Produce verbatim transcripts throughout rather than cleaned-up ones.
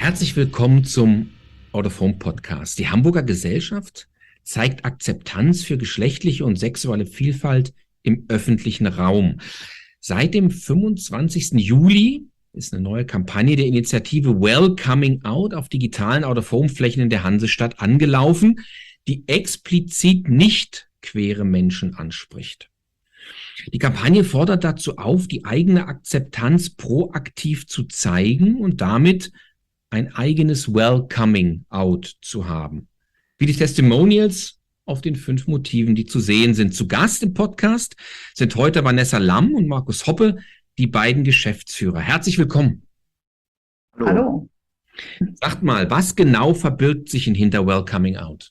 Herzlich willkommen zum Out of Home Podcast. Die Hamburger Gesellschaft zeigt Akzeptanz für geschlechtliche und sexuelle Vielfalt im öffentlichen Raum. Seit dem fünfundzwanzigsten Juli ist eine neue Kampagne der Initiative Welcoming Out auf digitalen Out-of-Home-Flächen in der Hansestadt angelaufen, die explizit nicht queere Menschen anspricht. Die Kampagne fordert dazu auf, die eigene Akzeptanz proaktiv zu zeigen und damit ein eigenes Welcoming Out zu haben. Wie die Testimonials auf den fünf Motiven, die zu sehen sind. Zu Gast im Podcast sind heute Vanessa Lamm und Markus Hoppe, die beiden Geschäftsführer. Herzlich willkommen. Hallo. Hallo. Sagt mal, was genau verbirgt sich hinter Welcoming Out?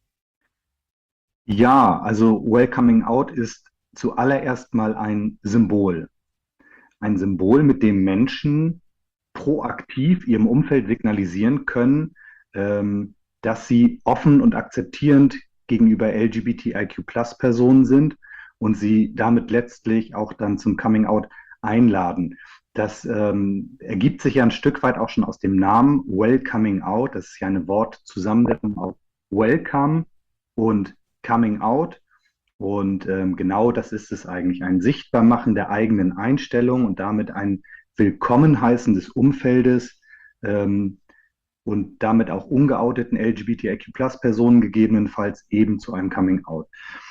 Ja, also Welcoming Out ist zuallererst mal ein Symbol. Ein Symbol, mit dem Menschen proaktiv ihrem Umfeld signalisieren können, ähm, dass sie offen und akzeptierend gegenüber L G B T I Q Plus Personen sind und sie damit letztlich auch dann zum Coming Out einladen. Das ähm, ergibt sich ja ein Stück weit auch schon aus dem Namen Welcoming Out. Das ist ja eine Wortzusammensetzung aus Welcome und Coming Out. Und ähm, genau das ist es eigentlich, ein Sichtbarmachen der eigenen Einstellung und damit ein Willkommenheißen des Umfeldes ähm, und damit auch ungeouteten L G B T I Q Plus Personen gegebenenfalls eben zu einem Coming Out.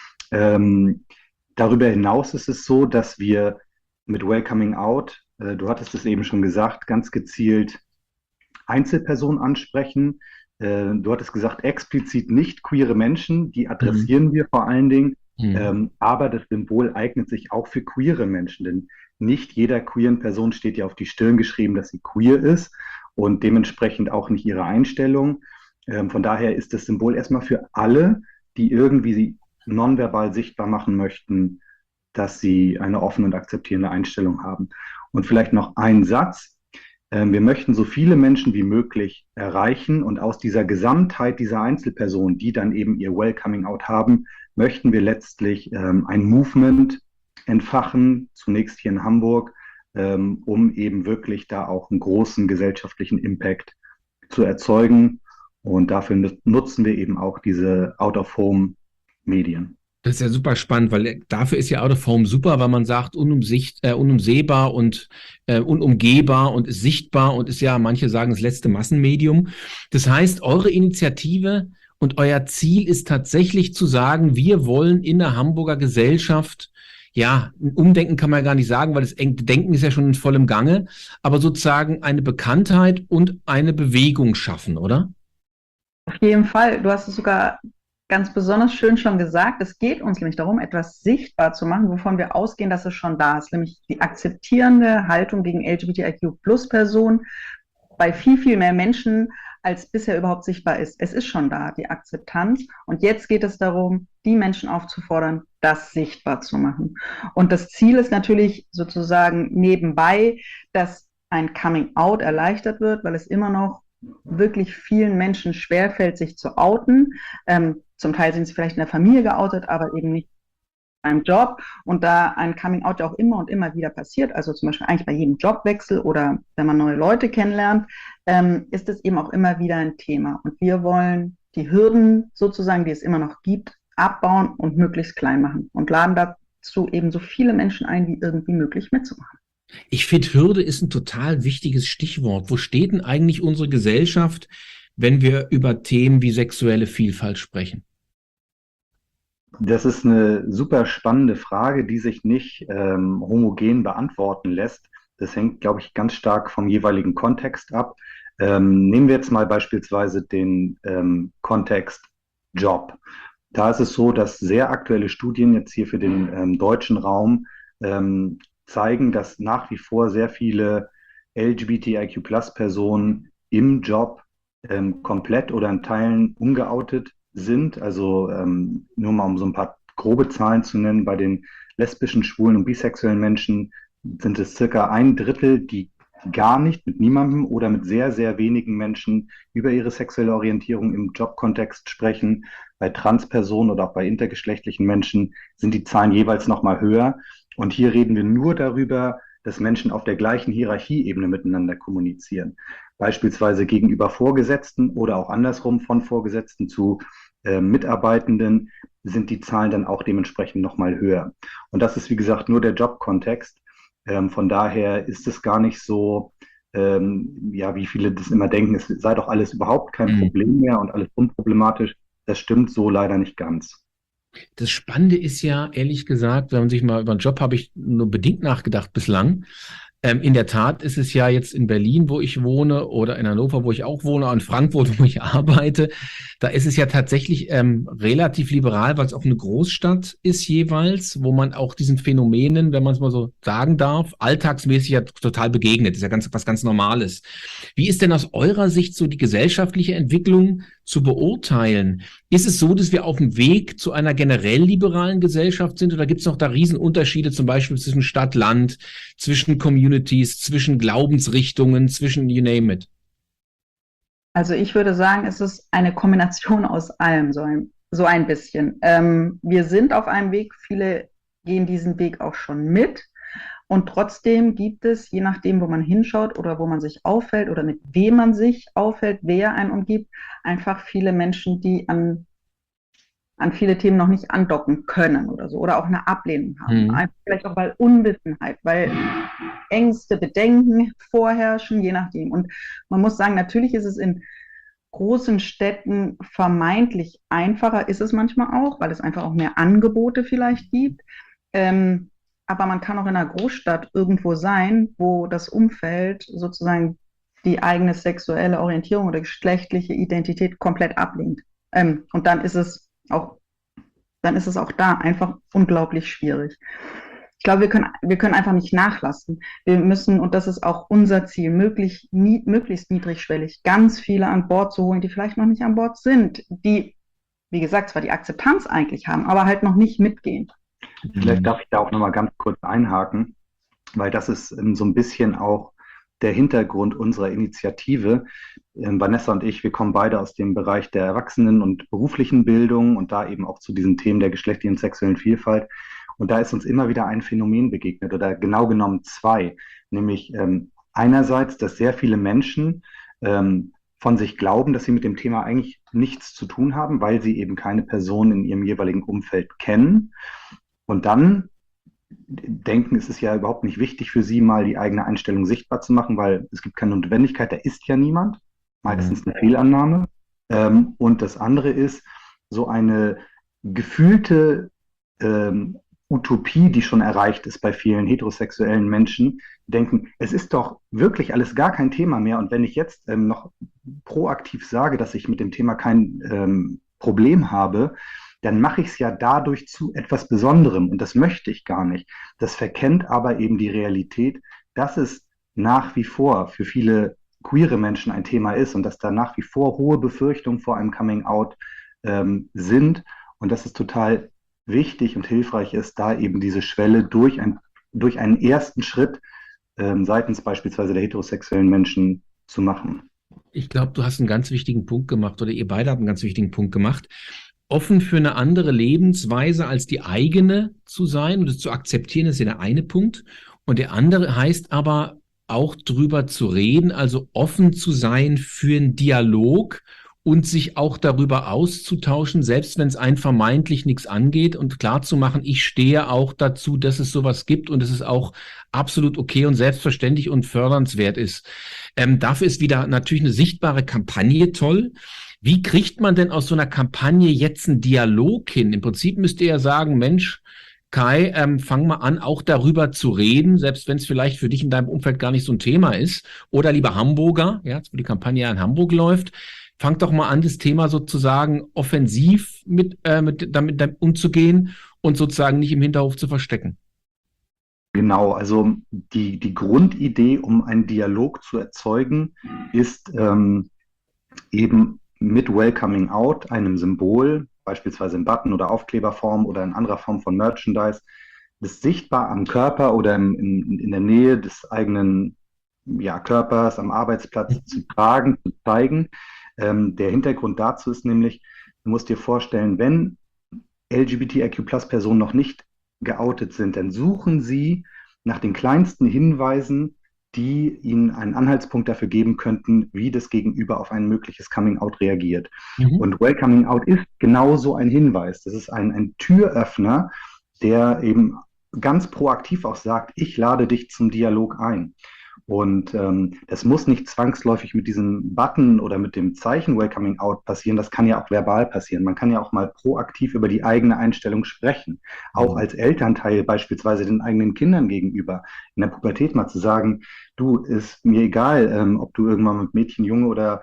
Ähm, darüber hinaus ist es so, dass wir mit Welcoming Out, äh, du hattest es eben schon gesagt, ganz gezielt Einzelpersonen ansprechen. Äh, du hattest gesagt, explizit nicht queere Menschen, die adressieren mhm. wir vor allen Dingen. Mhm. Ähm, aber das Symbol eignet sich auch für queere Menschen, denn nicht jeder queeren Person steht ja auf die Stirn geschrieben, dass sie queer ist und dementsprechend auch nicht ihre Einstellung. Ähm, von daher ist das Symbol erstmal für alle, die irgendwie nonverbal sichtbar machen möchten, dass sie eine offene und akzeptierende Einstellung haben. Und vielleicht noch ein Satz. Ähm, wir möchten so viele Menschen wie möglich erreichen und aus dieser Gesamtheit dieser Einzelpersonen, die dann eben ihr Welcoming Out haben, möchten wir letztlich ähm, ein Movement entfachen, zunächst hier in Hamburg, ähm, um eben wirklich da auch einen großen gesellschaftlichen Impact zu erzeugen. Und dafür nutzen wir eben auch diese Out-of-Home-Medien. Das ist ja super spannend, weil dafür ist ja Out-of-Home super, weil man sagt, unumsicht, äh, unumsehbar und äh, unumgehbar und ist sichtbar und ist ja, manche sagen, das letzte Massenmedium. Das heißt, eure Initiative und euer Ziel ist tatsächlich zu sagen, wir wollen in der Hamburger Gesellschaft, ja, ein Umdenken kann man ja gar nicht sagen, weil das Denken ist ja schon in vollem Gange, aber sozusagen eine Bekanntheit und eine Bewegung schaffen, oder? Auf jeden Fall. Du hast es sogar ganz besonders schön schon gesagt. Es geht uns nämlich darum, etwas sichtbar zu machen, wovon wir ausgehen, dass es schon da ist, nämlich die akzeptierende Haltung gegen L G B T I Q Plus Personen bei viel, viel mehr Menschen, als bisher überhaupt sichtbar ist. Es ist schon da, die Akzeptanz. Und jetzt geht es darum, die Menschen aufzufordern, das sichtbar zu machen. Und das Ziel ist natürlich sozusagen nebenbei, dass ein Coming Out erleichtert wird, weil es immer noch wirklich vielen Menschen schwerfällt, sich zu outen. Ähm, zum Teil sind sie vielleicht in der Familie geoutet, aber eben nicht beim Job. Und da ein Coming Out ja auch immer und immer wieder passiert, also zum Beispiel eigentlich bei jedem Jobwechsel oder wenn man neue Leute kennenlernt, ähm, ist es eben auch immer wieder ein Thema. Und wir wollen die Hürden sozusagen, die es immer noch gibt, abbauen und möglichst klein machen und laden dazu eben so viele Menschen ein, wie irgendwie möglich mitzumachen. Ich finde, Hürde ist ein total wichtiges Stichwort. Wo steht denn eigentlich unsere Gesellschaft, wenn wir über Themen wie sexuelle Vielfalt sprechen? Das ist eine super spannende Frage, die sich nicht ähm, homogen beantworten lässt. Das hängt, glaube ich, ganz stark vom jeweiligen Kontext ab. Ähm, nehmen wir jetzt mal beispielsweise den ähm, Kontext Job. Da ist es so, dass sehr aktuelle Studien jetzt hier für den ähm, deutschen Raum ähm, zeigen, dass nach wie vor sehr viele L G B T I Q Plus Personen im Job ähm, komplett oder in Teilen ungeoutet sind. Also ähm, nur mal um so ein paar grobe Zahlen zu nennen, bei den lesbischen, schwulen und bisexuellen Menschen sind es circa ein Drittel, die gar nicht mit niemandem oder mit sehr, sehr wenigen Menschen über ihre sexuelle Orientierung im Jobkontext sprechen. Bei Transpersonen oder auch bei intergeschlechtlichen Menschen sind die Zahlen jeweils nochmal höher. Und hier reden wir nur darüber, dass Menschen auf der gleichen Hierarchieebene miteinander kommunizieren. Beispielsweise gegenüber Vorgesetzten oder auch andersrum von Vorgesetzten zu äh, Mitarbeitenden sind die Zahlen dann auch dementsprechend nochmal höher. Und das ist, wie gesagt, nur der Jobkontext. Ähm, von daher ist es gar nicht so, ähm, ja, wie viele das immer denken, es sei doch alles überhaupt kein Mhm. Problem mehr und alles unproblematisch. Das stimmt so leider nicht ganz. Das Spannende ist ja, ehrlich gesagt, wenn man sich mal über einen Job, habe ich nur bedingt nachgedacht bislang. Ähm, in der Tat ist es ja jetzt in Berlin, wo ich wohne, oder in Hannover, wo ich auch wohne, in Frankfurt, wo ich arbeite, da ist es ja tatsächlich ähm, relativ liberal, weil es auch eine Großstadt ist jeweils, wo man auch diesen Phänomenen, wenn man es mal so sagen darf, alltagsmäßig ja total begegnet. Das ist ja ganz, was ganz Normales. Wie ist denn aus eurer Sicht so die gesellschaftliche Entwicklung zu beurteilen? Ist es so, dass wir auf dem Weg zu einer generell liberalen Gesellschaft sind, oder gibt es noch da Riesenunterschiede, zum Beispiel zwischen Stadt, Land, zwischen Communities, zwischen Glaubensrichtungen, zwischen you name it? Also ich würde sagen, es ist eine Kombination aus allem, so ein, so ein bisschen. Ähm, wir sind auf einem Weg, viele gehen diesen Weg auch schon mit. Und trotzdem gibt es, je nachdem, wo man hinschaut oder wo man sich aufhält oder mit wem man sich aufhält, wer einen umgibt, einfach viele Menschen, die an, an viele Themen noch nicht andocken können oder so, oder auch eine Ablehnung haben. Mhm. Einfach vielleicht auch weil Unwissenheit, weil Ängste, Bedenken vorherrschen, je nachdem. Und man muss sagen, natürlich ist es in großen Städten vermeintlich einfacher, ist es manchmal auch, weil es einfach auch mehr Angebote vielleicht gibt. Ähm, aber man kann auch in einer Großstadt irgendwo sein, wo das Umfeld sozusagen die eigene sexuelle Orientierung oder geschlechtliche Identität komplett ablehnt. Ähm, und dann ist es auch, dann ist es auch da einfach unglaublich schwierig. Ich glaube, wir können, wir können einfach nicht nachlassen. Wir müssen, und das ist auch unser Ziel, möglich, nie, möglichst niedrigschwellig ganz viele an Bord zu holen, die vielleicht noch nicht an Bord sind, die, wie gesagt, zwar die Akzeptanz eigentlich haben, aber halt noch nicht mitgehen. Vielleicht darf ich da auch nochmal ganz kurz einhaken, weil das ist ähm, so ein bisschen auch der Hintergrund unserer Initiative. Ähm, Vanessa und ich, wir kommen beide aus dem Bereich der Erwachsenen- und beruflichen Bildung und da eben auch zu diesen Themen der geschlechtlichen und sexuellen Vielfalt. Und da ist uns immer wieder ein Phänomen begegnet oder genau genommen zwei, nämlich ähm, einerseits, dass sehr viele Menschen ähm, von sich glauben, dass sie mit dem Thema eigentlich nichts zu tun haben, weil sie eben keine Person in ihrem jeweiligen Umfeld kennen. Und dann denken, es ist ja überhaupt nicht wichtig für sie, mal die eigene Einstellung sichtbar zu machen, weil es gibt keine Notwendigkeit, da ist ja niemand. Meistens eine Fehlannahme. Ähm, und das andere ist so eine gefühlte ähm, Utopie, die schon erreicht ist bei vielen heterosexuellen Menschen, die denken, es ist doch wirklich alles gar kein Thema mehr. Und wenn ich jetzt ähm, noch proaktiv sage, dass ich mit dem Thema kein ähm, Problem habe, dann mache ich es ja dadurch zu etwas Besonderem. Und das möchte ich gar nicht. Das verkennt aber eben die Realität, dass es nach wie vor für viele queere Menschen ein Thema ist und dass da nach wie vor hohe Befürchtungen vor einem Coming-out ähm, sind. Und dass es total wichtig und hilfreich ist, da eben diese Schwelle durch, ein, durch einen ersten Schritt ähm, seitens beispielsweise der heterosexuellen Menschen zu machen. Ich glaube, du hast einen ganz wichtigen Punkt gemacht, oder ihr beide habt einen ganz wichtigen Punkt gemacht. Offen für eine andere Lebensweise als die eigene zu sein und es zu akzeptieren, ist ja der eine Punkt. Und der andere heißt aber auch drüber zu reden, also offen zu sein für einen Dialog und sich auch darüber auszutauschen, selbst wenn es einen vermeintlich nichts angeht, und klar zu machen, ich stehe auch dazu, dass es sowas gibt und dass es auch absolut okay und selbstverständlich und fördernswert ist. Ähm, dafür ist wieder natürlich eine sichtbare Kampagne toll. Wie kriegt man denn aus so einer Kampagne jetzt einen Dialog hin? Im Prinzip müsst ihr ja sagen, Mensch, Kai, ähm, fang mal an, auch darüber zu reden, selbst wenn es vielleicht für dich in deinem Umfeld gar nicht so ein Thema ist. Oder lieber Hamburger, ja, jetzt wo die Kampagne ja in Hamburg läuft, fang doch mal an, das Thema sozusagen offensiv mit, äh, mit damit, damit umzugehen und sozusagen nicht im Hinterhof zu verstecken. Genau, also die, die Grundidee, um einen Dialog zu erzeugen, ist ähm, eben mit Welcoming Out, einem Symbol, beispielsweise in Button- oder Aufkleberform oder in anderer Form von Merchandise, das sichtbar am Körper oder im, in, in der Nähe des eigenen ja, Körpers, am Arbeitsplatz zu tragen, zu zeigen. Ähm, der Hintergrund dazu ist nämlich, du musst dir vorstellen, wenn L G B T I Q Plus Personen noch nicht geoutet sind, dann suchen sie nach den kleinsten Hinweisen, die ihnen einen Anhaltspunkt dafür geben könnten, wie das Gegenüber auf ein mögliches Coming-out reagiert. Mhm. Und Welcoming Out ist genauso ein Hinweis. Das ist ein, ein Türöffner, der eben ganz proaktiv auch sagt, ich lade dich zum Dialog ein. Und ähm, das muss nicht zwangsläufig mit diesem Button oder mit dem Zeichen Welcoming Out passieren, das kann ja auch verbal passieren. Man kann ja auch mal proaktiv über die eigene Einstellung sprechen. Auch Mhm. als Elternteil beispielsweise den eigenen Kindern gegenüber, in der Pubertät mal zu sagen, du, ist mir egal, ähm, ob du irgendwann mit Mädchen, Junge oder,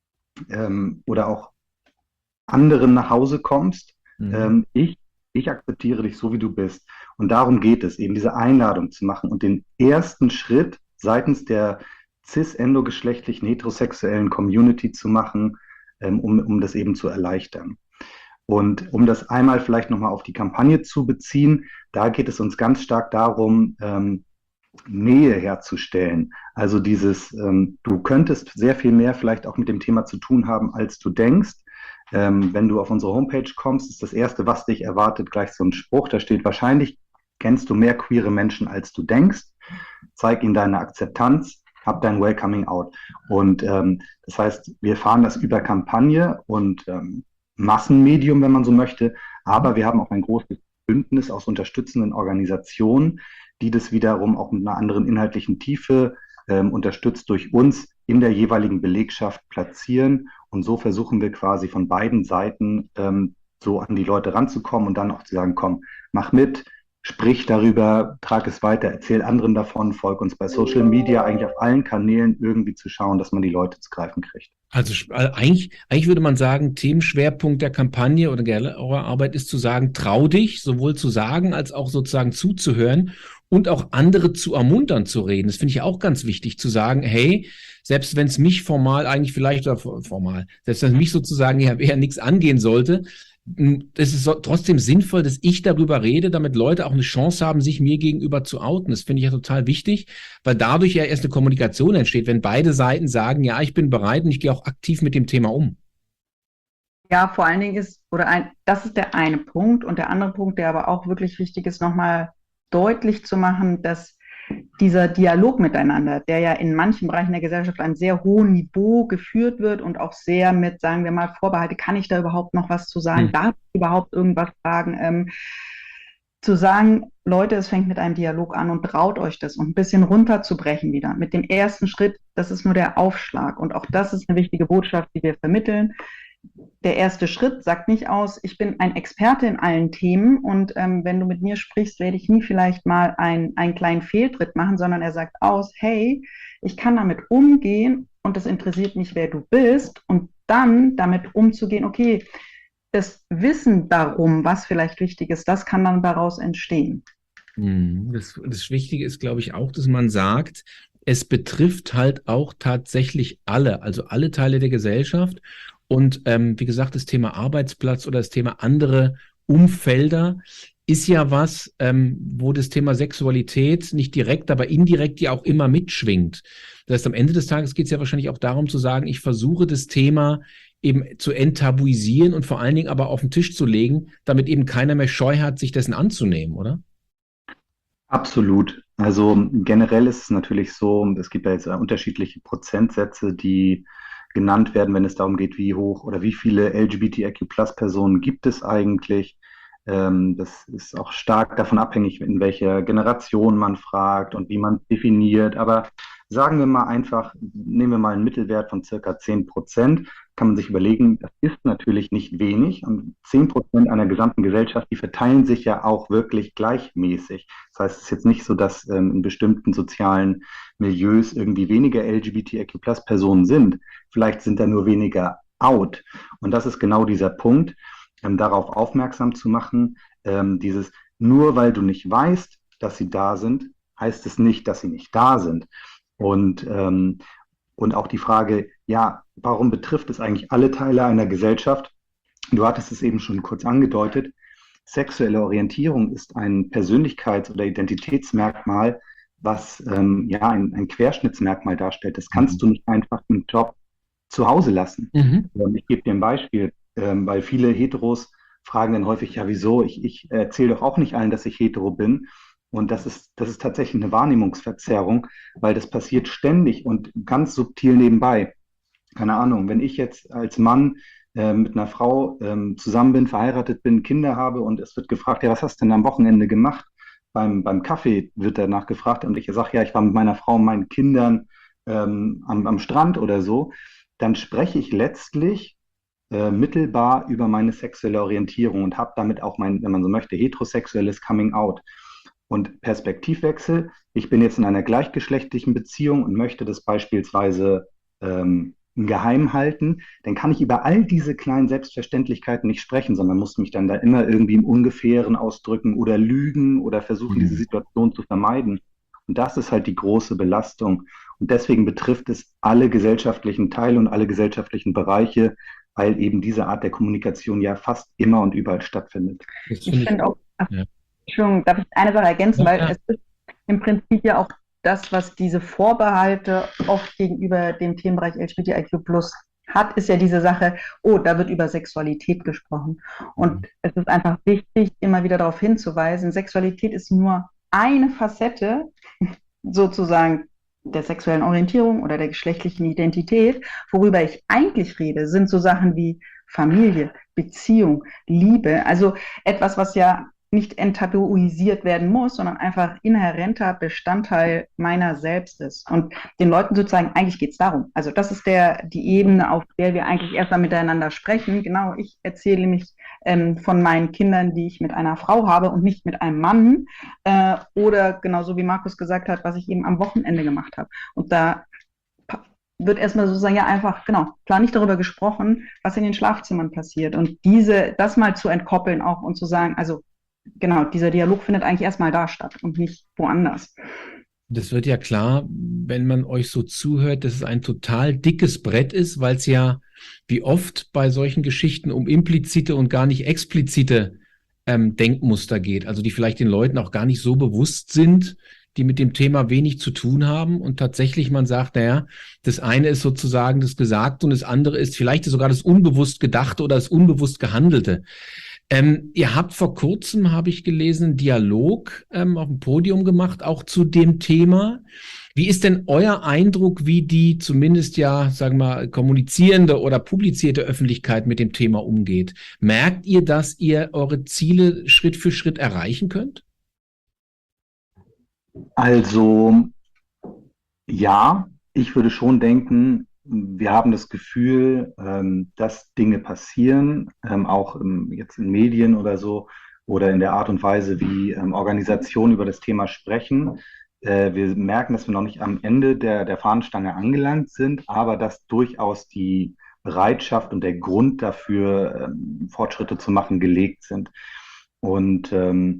ähm, oder auch anderen nach Hause kommst. Mhm. Ähm, ich, ich akzeptiere dich so, wie du bist. Und darum geht es, eben diese Einladung zu machen und den ersten Schritt seitens der cis-endogeschlechtlichen heterosexuellen Community zu machen, ähm, um, um das eben zu erleichtern. Und um das einmal vielleicht nochmal auf die Kampagne zu beziehen, da geht es uns ganz stark darum, ähm, Nähe herzustellen. Also dieses, ähm, du könntest sehr viel mehr vielleicht auch mit dem Thema zu tun haben, als du denkst. Ähm, wenn du auf unsere Homepage kommst, ist das Erste, was dich erwartet, gleich so ein Spruch, da steht, wahrscheinlich kennst du mehr queere Menschen, als du denkst. Zeig ihnen deine Akzeptanz, hab dein Welcoming Out. Und ähm, das heißt, wir fahren das über Kampagne und ähm, Massenmedium, wenn man so möchte, aber wir haben auch ein großes Bündnis aus unterstützenden Organisationen, die das wiederum auch mit einer anderen inhaltlichen Tiefe ähm, unterstützt durch uns in der jeweiligen Belegschaft platzieren. Und so versuchen wir quasi von beiden Seiten ähm, so an die Leute ranzukommen und dann auch zu sagen, komm, mach mit, sprich darüber, trag es weiter, erzähl anderen davon, folg uns bei Social Media, eigentlich auf allen Kanälen irgendwie zu schauen, dass man die Leute zu greifen kriegt. Also äh, eigentlich, eigentlich würde man sagen, Themenschwerpunkt der Kampagne oder eurer Arbeit ist zu sagen, trau dich, sowohl zu sagen als auch sozusagen zuzuhören und auch andere zu ermuntern zu reden. Das finde ich auch ganz wichtig, zu sagen, hey, selbst wenn es mich formal eigentlich vielleicht, oder formal, selbst wenn es mich sozusagen ja eher nichts angehen sollte, es ist trotzdem sinnvoll, dass ich darüber rede, damit Leute auch eine Chance haben, sich mir gegenüber zu outen. Das finde ich ja total wichtig, weil dadurch ja erst eine Kommunikation entsteht, wenn beide Seiten sagen, ja, ich bin bereit und ich gehe auch aktiv mit dem Thema um. Ja, vor allen Dingen ist, oder ein, das ist der eine Punkt. Und der andere Punkt, der aber auch wirklich wichtig ist, nochmal deutlich zu machen, dass dieser Dialog miteinander, der ja in manchen Bereichen der Gesellschaft an sehr hohem Niveau geführt wird und auch sehr mit, sagen wir mal, Vorbehalte, kann ich da überhaupt noch was zu sagen, Hm. darf ich überhaupt irgendwas sagen, ähm, zu sagen, Leute, es fängt mit einem Dialog an und traut euch das und ein bisschen runterzubrechen wieder. Mit dem ersten Schritt, das ist nur der Aufschlag und auch das ist eine wichtige Botschaft, die wir vermitteln. Der erste Schritt sagt nicht aus, ich bin ein Experte in allen Themen und ähm, wenn du mit mir sprichst, werde ich nie vielleicht mal ein, einen kleinen Fehltritt machen, sondern er sagt aus, hey, ich kann damit umgehen und das interessiert mich, wer du bist und dann damit umzugehen, okay, das Wissen darum, was vielleicht wichtig ist, das kann dann daraus entstehen. Das, das Wichtige ist, glaube ich, auch, dass man sagt, es betrifft halt auch tatsächlich alle, also alle Teile der Gesellschaft. Und ähm, wie gesagt, das Thema Arbeitsplatz oder das Thema andere Umfelder ist ja was, ähm, wo das Thema Sexualität nicht direkt, aber indirekt ja auch immer mitschwingt. Das heißt, am Ende des Tages geht es ja wahrscheinlich auch darum zu sagen, ich versuche das Thema eben zu enttabuisieren und vor allen Dingen aber auf den Tisch zu legen, damit eben keiner mehr Scheu hat, sich dessen anzunehmen, oder? Absolut. Also generell ist es natürlich so, es gibt ja jetzt unterschiedliche Prozentsätze, die genannt werden, wenn es darum geht, wie hoch oder wie viele L G B T I Q Plus Personen gibt es eigentlich. Ähm, das ist auch stark davon abhängig, in welcher Generation man fragt und wie man es definiert. Aber sagen wir mal einfach, nehmen wir mal einen Mittelwert von circa zehn Prozent, kann man sich überlegen, das ist natürlich nicht wenig. Und zehn Prozent einer gesamten Gesellschaft, die verteilen sich ja auch wirklich gleichmäßig. Das heißt, es ist jetzt nicht so, dass ähm, in bestimmten sozialen Milieus irgendwie weniger L G B T I Q Plus Personen sind. Vielleicht sind da nur weniger out. Und das ist genau dieser Punkt, ähm, darauf aufmerksam zu machen, ähm, dieses, nur weil du nicht weißt, dass sie da sind, heißt es nicht, dass sie nicht da sind. Und, ähm, und auch die Frage, ja, warum betrifft es eigentlich alle Teile einer Gesellschaft? Du hattest es eben schon kurz angedeutet. Sexuelle Orientierung ist ein Persönlichkeits- oder Identitätsmerkmal, was ähm, ja ein, ein Querschnittsmerkmal darstellt. Das kannst du nicht einfach im Job zu Hause lassen. Mhm. Ich gebe dir ein Beispiel, ähm, weil viele Heteros fragen dann häufig, ja, wieso? Ich, ich erzähle doch auch nicht allen, dass ich hetero bin. Und das ist, das ist tatsächlich eine Wahrnehmungsverzerrung, weil das passiert ständig und ganz subtil nebenbei. Keine Ahnung, wenn ich jetzt als Mann äh, mit einer Frau ähm, zusammen bin, verheiratet bin, Kinder habe und es wird gefragt, ja, was hast du denn am Wochenende gemacht? Beim, beim Kaffee wird danach gefragt und ich sage, ja, ich war mit meiner Frau und meinen Kindern ähm, am, am Strand oder so, dann spreche ich letztlich äh, mittelbar über meine sexuelle Orientierung und habe damit auch mein, wenn man so möchte, heterosexuelles Coming Out. Und Perspektivwechsel, ich bin jetzt in einer gleichgeschlechtlichen Beziehung und möchte das beispielsweise ähm, geheim halten, dann kann ich über all diese kleinen Selbstverständlichkeiten nicht sprechen, sondern muss mich dann da immer irgendwie im Ungefähren ausdrücken oder lügen oder versuchen, diese Mhm. Situation zu vermeiden. Und das ist halt die große Belastung. Und deswegen betrifft es alle gesellschaftlichen Teile und alle gesellschaftlichen Bereiche, weil eben diese Art der Kommunikation ja fast immer und überall stattfindet. Das Ich finde ich finde auch, auch. ach, Ja. Entschuldigung, darf ich eine Sache ergänzen, Ja, weil ja. es ist im Prinzip ja auch das, was diese Vorbehalte oft gegenüber dem Themenbereich L G B T I Q plus hat, ist ja diese Sache, oh, da wird über Sexualität gesprochen. Und es ist einfach wichtig, immer wieder darauf hinzuweisen, Sexualität ist nur eine Facette sozusagen der sexuellen Orientierung oder der geschlechtlichen Identität. Worüber ich eigentlich rede, sind so Sachen wie Familie, Beziehung, Liebe, also etwas, was ja nicht enttabuisiert werden muss, sondern einfach inhärenter Bestandteil meiner selbst ist. Und den Leuten sozusagen, eigentlich geht es darum. Also das ist der, die Ebene, auf der wir eigentlich erstmal miteinander sprechen. Genau, ich erzähle nämlich ähm, von meinen Kindern, die ich mit einer Frau habe und nicht mit einem Mann. Äh, oder genauso wie Markus gesagt hat, was ich eben am Wochenende gemacht habe. Und da wird erstmal sozusagen ja einfach, genau, klar nicht darüber gesprochen, was in den Schlafzimmern passiert. Und diese, das mal zu entkoppeln auch und zu sagen, also genau, dieser Dialog findet eigentlich erstmal da statt und nicht woanders. Das wird ja klar, wenn man euch so zuhört, dass es ein total dickes Brett ist, weil es ja wie oft bei solchen Geschichten um implizite und gar nicht explizite ähm, Denkmuster geht, also die vielleicht den Leuten auch gar nicht so bewusst sind, die mit dem Thema wenig zu tun haben und tatsächlich man sagt, naja, das eine ist sozusagen das Gesagte und das andere ist vielleicht sogar das unbewusst Gedachte oder das unbewusst Gehandelte. Ähm, ihr habt vor kurzem, habe ich gelesen, einen Dialog ähm, auf dem Podium gemacht, auch zu dem Thema. Wie ist denn euer Eindruck, wie die zumindest ja, sagen wir mal, kommunizierende oder publizierte Öffentlichkeit mit dem Thema umgeht? Merkt ihr, dass ihr eure Ziele Schritt für Schritt erreichen könnt? Also ja, ich würde schon denken, wir haben das Gefühl, ähm, dass Dinge passieren, ähm, auch im, jetzt in Medien oder so, oder in der Art und Weise, wie ähm, Organisationen über das Thema sprechen. Äh, wir merken, dass wir noch nicht am Ende der, der Fahnenstange angelangt sind, aber dass durchaus die Bereitschaft und der Grund dafür, ähm, Fortschritte zu machen, gelegt sind. Und, ähm,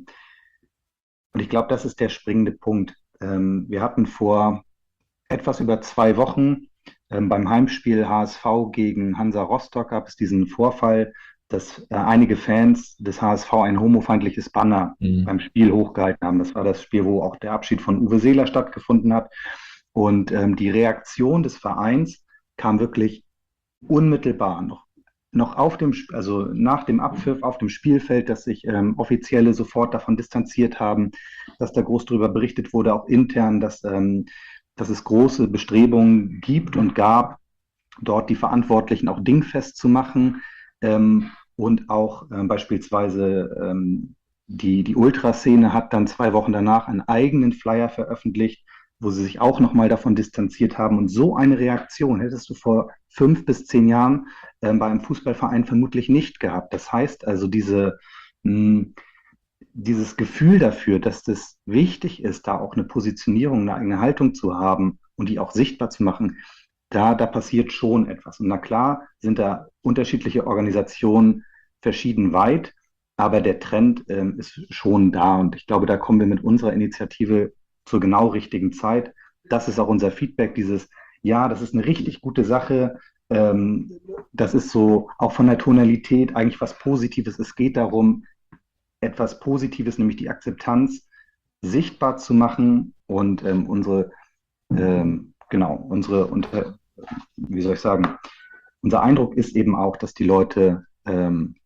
und ich glaube, das ist der springende Punkt. Ähm, wir hatten vor etwas über zwei Wochen ähm, beim Heimspiel H S V gegen Hansa Rostock gab es diesen Vorfall, dass äh, einige Fans des H S V ein homofeindliches Banner Mhm. beim Spiel hochgehalten haben. Das war das Spiel, wo auch der Abschied von Uwe Seeler stattgefunden hat. Und ähm, die Reaktion des Vereins kam wirklich unmittelbar noch, noch auf dem, Sp- also nach dem Abpfiff auf dem Spielfeld, dass sich ähm, Offizielle sofort davon distanziert haben, dass da groß darüber berichtet wurde, auch intern, dass, ähm, dass es große Bestrebungen gibt und gab, dort die Verantwortlichen auch dingfest zu machen ähm, und auch ähm, beispielsweise ähm, die, die Ultraszene hat dann zwei Wochen danach einen eigenen Flyer veröffentlicht, wo sie sich auch nochmal davon distanziert haben. Und so eine Reaktion hättest du vor fünf bis zehn Jahren ähm, bei einem Fußballverein vermutlich nicht gehabt. Das heißt also, diese, mh, dieses Gefühl dafür, dass das wichtig ist, da auch eine Positionierung, eine eigene Haltung zu haben und die auch sichtbar zu machen, da, da passiert schon etwas. Und na klar sind da unterschiedliche Organisationen verschieden weit, aber der Trend ähm, ist schon da. Und ich glaube, da kommen wir mit unserer Initiative zur genau richtigen Zeit. Das ist auch unser Feedback, dieses, ja, das ist eine richtig gute Sache. Ähm, das ist so auch von der Tonalität eigentlich was Positives. Es geht darum, etwas Positives, nämlich die Akzeptanz, sichtbar zu machen und ähm, unsere, ähm, genau, unsere, unter, wie soll ich sagen, unser Eindruck ist eben auch, dass die Leute ähm,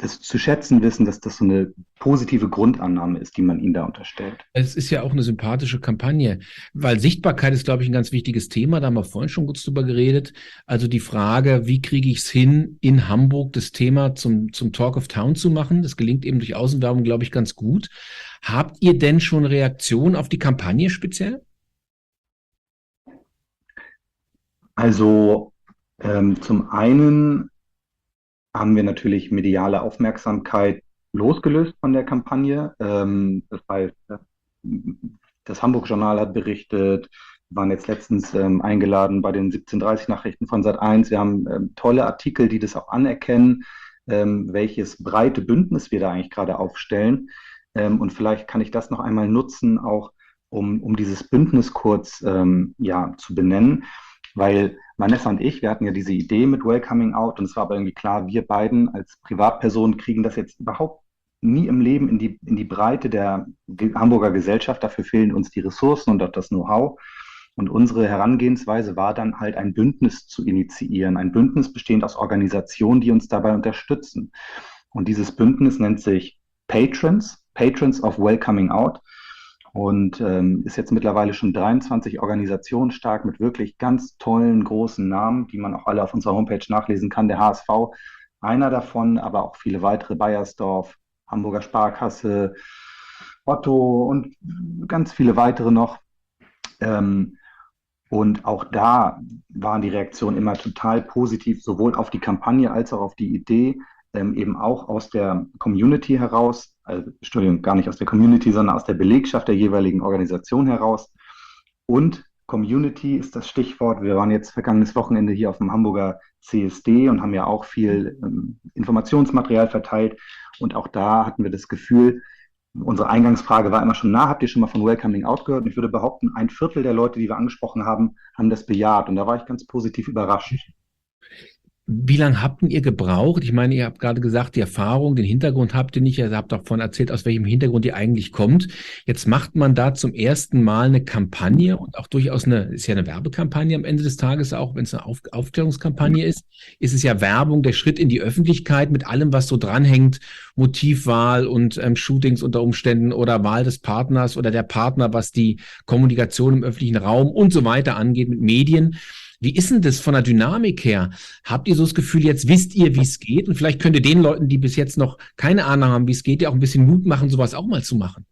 das zu schätzen wissen, dass das so eine positive Grundannahme ist, die man ihnen da unterstellt. Es ist ja auch eine sympathische Kampagne, weil Sichtbarkeit ist, glaube ich, ein ganz wichtiges Thema. Da haben wir vorhin schon kurz drüber geredet. Also die Frage, wie kriege ich es hin, in Hamburg das Thema zum, zum Talk of Town zu machen? Das gelingt eben durch Außenwerbung, glaube ich, ganz gut. Habt ihr denn schon Reaktionen auf die Kampagne speziell? Also ähm, zum einen haben wir natürlich mediale Aufmerksamkeit losgelöst von der Kampagne. Ähm, das heißt, das Hamburg-Journal hat berichtet, wir waren jetzt letztens ähm, eingeladen bei den siebzehn Uhr dreißig Nachrichten von Sat eins. Wir haben ähm, tolle Artikel, die das auch anerkennen, ähm, welches breite Bündnis wir da eigentlich gerade aufstellen. Ähm, und vielleicht kann ich das noch einmal nutzen, auch um, um dieses Bündnis kurz ähm, ja, zu benennen. Weil Vanessa und ich, wir hatten ja diese Idee mit Welcoming Out und es war aber irgendwie klar, wir beiden als Privatpersonen kriegen das jetzt überhaupt nie im Leben in die, in die Breite der Ge- Hamburger Gesellschaft. Dafür fehlen uns die Ressourcen und auch das Know-how. Und unsere Herangehensweise war dann halt ein Bündnis zu initiieren. Ein Bündnis bestehend aus Organisationen, die uns dabei unterstützen. Und dieses Bündnis nennt sich Patrons, Patrons of Welcoming Out. Und ähm, ist jetzt mittlerweile schon dreiundzwanzig Organisationen stark mit wirklich ganz tollen, großen Namen, die man auch alle auf unserer Homepage nachlesen kann. Der H S V, einer davon, aber auch viele weitere, Baiersdorf, Hamburger Sparkasse, Otto und ganz viele weitere noch. Ähm, und auch da waren die Reaktionen immer total positiv, sowohl auf die Kampagne als auch auf die Idee, ähm, eben auch aus der Community heraus, also, Entschuldigung, gar nicht aus der Community, sondern aus der Belegschaft der jeweiligen Organisation heraus. Und Community ist das Stichwort. Wir waren jetzt vergangenes Wochenende hier auf dem Hamburger C S D und haben ja auch viel ähm, Informationsmaterial verteilt. Und auch da hatten wir das Gefühl, unsere Eingangsfrage war immer schon, na, habt ihr schon mal von Welcoming Out gehört? Und ich würde behaupten, ein Viertel der Leute, die wir angesprochen haben, haben das bejaht. Und da war ich ganz positiv überrascht. Wie lange habt ihr gebraucht? Ich meine, ihr habt gerade gesagt, die Erfahrung, den Hintergrund habt ihr nicht. Ihr habt davon erzählt, aus welchem Hintergrund ihr eigentlich kommt. Jetzt macht man da zum ersten Mal eine Kampagne und auch durchaus eine, ist ja eine Werbekampagne am Ende des Tages, auch wenn es eine Auf Aufklärungskampagne ist, ist es ja Werbung, der Schritt in die Öffentlichkeit mit allem, was so dranhängt, Motivwahl und ähm, Shootings unter Umständen oder Wahl des Partners oder der Partner, was die Kommunikation im öffentlichen Raum und so weiter angeht mit Medien. Wie ist denn das von der Dynamik her? Habt ihr so das Gefühl, jetzt wisst ihr, wie es geht? Und vielleicht könnt ihr den Leuten, die bis jetzt noch keine Ahnung haben, wie es geht, ja auch ein bisschen Mut machen, sowas auch mal zu machen.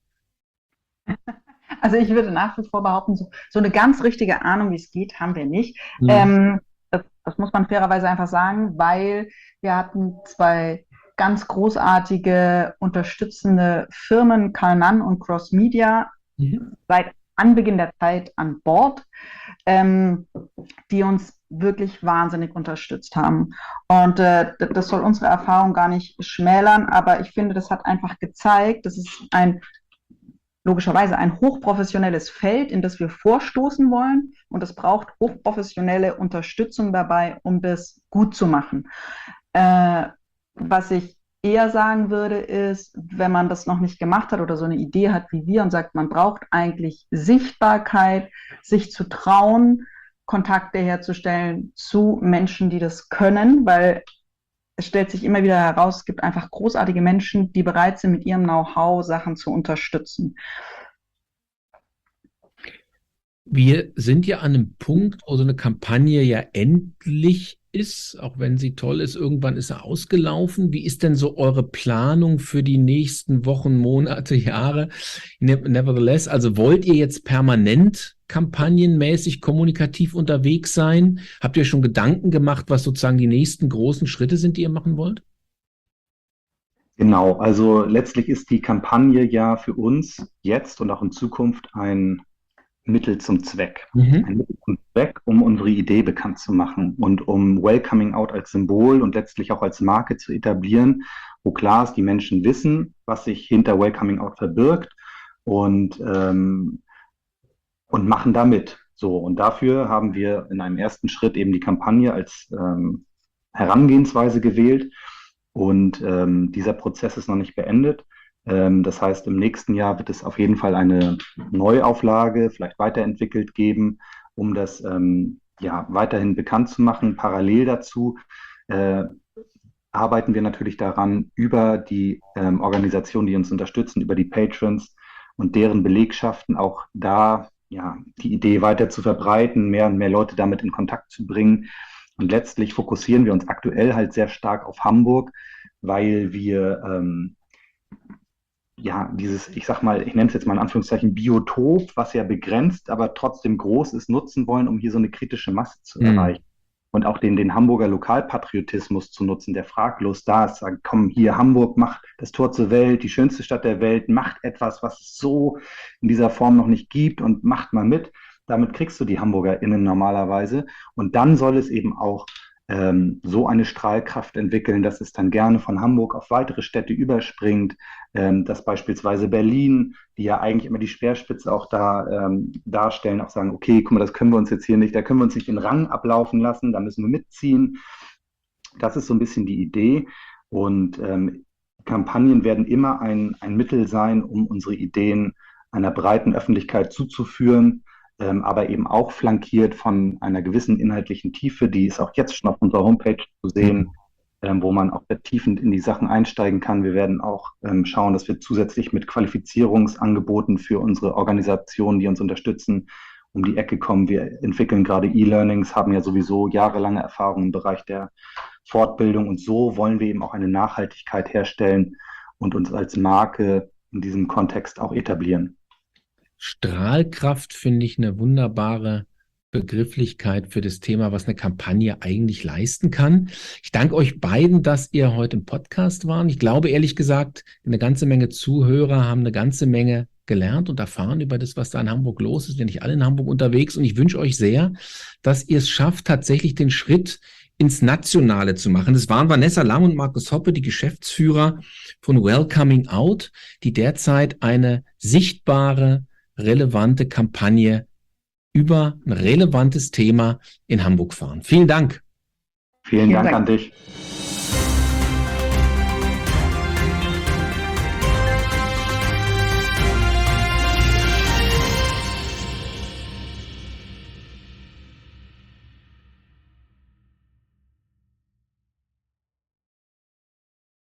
Also ich würde nach wie vor behaupten, so, so eine ganz richtige Ahnung, wie es geht, haben wir nicht. Mhm. Ähm, das, das muss man fairerweise einfach sagen, weil wir hatten zwei ganz großartige, unterstützende Firmen, Karl und Cross Media, Mhm. seit Anbeginn der Zeit an Bord, ähm, die uns wirklich wahnsinnig unterstützt haben. Und äh, das soll unsere Erfahrung gar nicht schmälern, aber ich finde, das hat einfach gezeigt, das ist ein logischerweise ein hochprofessionelles Feld, in das wir vorstoßen wollen, und es braucht hochprofessionelle Unterstützung dabei, um das gut zu machen. Äh, was ich eher sagen würde, ist, wenn man das noch nicht gemacht hat oder so eine Idee hat wie wir und sagt, man braucht eigentlich Sichtbarkeit, sich zu trauen, Kontakte herzustellen zu Menschen, die das können, weil es stellt sich immer wieder heraus, es gibt einfach großartige Menschen, die bereit sind, mit ihrem Know-how Sachen zu unterstützen. Wir sind ja an einem Punkt, wo so eine Kampagne ja endlich ist, auch wenn sie toll ist, irgendwann ist sie ausgelaufen. Wie ist denn so eure Planung für die nächsten Wochen, Monate, Jahre? Nevertheless, also wollt ihr jetzt permanent kampagnenmäßig kommunikativ unterwegs sein? Habt ihr schon Gedanken gemacht, was sozusagen die nächsten großen Schritte sind, die ihr machen wollt? Genau, also letztlich ist die Kampagne ja für uns jetzt und auch in Zukunft ein Mittel zum Zweck. Mhm. Ein Mittel zum Zweck, um unsere Idee bekannt zu machen und um Welcoming Out als Symbol und letztlich auch als Marke zu etablieren, wo klar ist, die Menschen wissen, was sich hinter Welcoming Out verbirgt und, ähm, und machen da mit. So, und dafür haben wir in einem ersten Schritt eben die Kampagne als ähm, Herangehensweise gewählt. Und ähm, dieser Prozess ist noch nicht beendet. Ähm, das heißt, im nächsten Jahr wird es auf jeden Fall eine Neuauflage, vielleicht weiterentwickelt geben, um das ähm, ja, weiterhin bekannt zu machen. Parallel dazu äh, arbeiten wir natürlich daran, über die ähm, Organisationen, die uns unterstützen, über die Patrons und deren Belegschaften auch da ja, die Idee weiter zu verbreiten, mehr und mehr Leute damit in Kontakt zu bringen. Und letztlich fokussieren wir uns aktuell halt sehr stark auf Hamburg, weil wir ähm, ja dieses, ich sag mal, ich nenne es jetzt mal in Anführungszeichen Biotop, was ja begrenzt, aber trotzdem groß ist, nutzen wollen, um hier so eine kritische Masse zu Mhm. erreichen. Und auch den, den Hamburger Lokalpatriotismus zu nutzen, der fraglos da ist, sagt, komm, hier Hamburg macht das Tor zur Welt, die schönste Stadt der Welt, macht etwas, was es so in dieser Form noch nicht gibt und macht mal mit. Damit kriegst du die HamburgerInnen normalerweise. Und dann soll es eben auch ähm, so eine Strahlkraft entwickeln, dass es dann gerne von Hamburg auf weitere Städte überspringt, ähm, dass beispielsweise Berlin, die ja eigentlich immer die Speerspitze auch da ähm, darstellen, auch sagen, okay, guck mal, das können wir uns jetzt hier nicht, da können wir uns nicht den Rang ablaufen lassen, da müssen wir mitziehen. Das ist so ein bisschen die Idee. Und ähm, Kampagnen werden immer ein, ein Mittel sein, um unsere Ideen einer breiten Öffentlichkeit zuzuführen, ähm, aber eben auch flankiert von einer gewissen inhaltlichen Tiefe, die ist auch jetzt schon auf unserer Homepage zu sehen, ähm, wo man auch vertiefend in die Sachen einsteigen kann. Wir werden auch ähm, schauen, dass wir zusätzlich mit Qualifizierungsangeboten für unsere Organisationen, die uns unterstützen, um die Ecke kommen. Wir entwickeln gerade E-Learnings, haben ja sowieso jahrelange Erfahrung im Bereich der Fortbildung und so wollen wir eben auch eine Nachhaltigkeit herstellen und uns als Marke in diesem Kontext auch etablieren. Strahlkraft finde ich eine wunderbare Begrifflichkeit für das Thema, was eine Kampagne eigentlich leisten kann. Ich danke euch beiden, dass ihr heute im Podcast waren. Ich glaube, ehrlich gesagt, eine ganze Menge Zuhörer haben eine ganze Menge gelernt und erfahren über das, was da in Hamburg los ist. Wir sind nicht alle in Hamburg unterwegs und ich wünsche euch sehr, dass ihr es schafft, tatsächlich den Schritt ins Nationale zu machen. Das waren Vanessa Lamm und Markus Hoppe, die Geschäftsführer von Welcoming Out, die derzeit eine sichtbare, relevante Kampagne über ein relevantes Thema in Hamburg fahren. Vielen Dank. Vielen, Vielen Dank Dank an dich.